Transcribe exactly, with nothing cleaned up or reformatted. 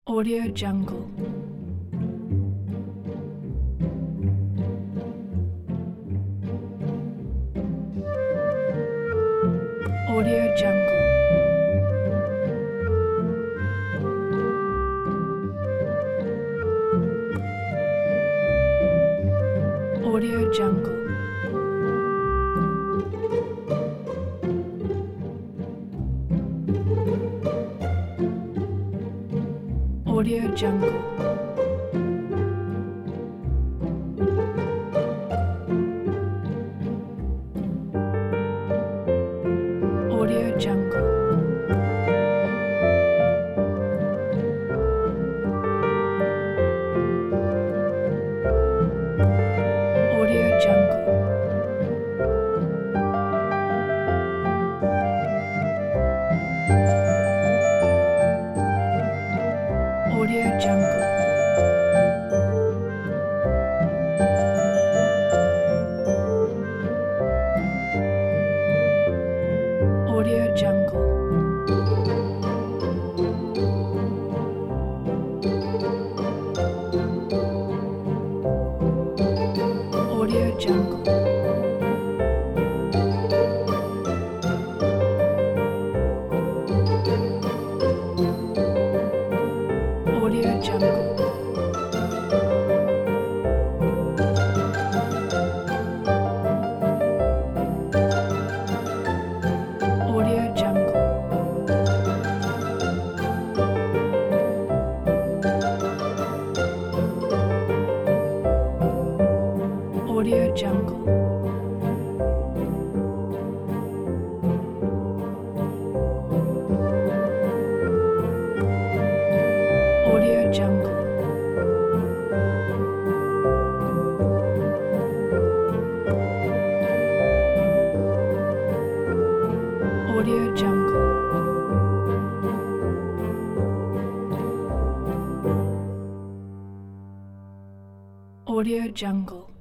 Audio Jungle. Audio Jungle. Audio Jungle. Audio Jungle. Audio Jungle. Audio Jungle. Audio Jungle. Audio Jungle. Audio Jungle. Audio Jungle. Audio Jungle. Audio Jungle. Audio Jungle. Audio Jungle. Audio Jungle.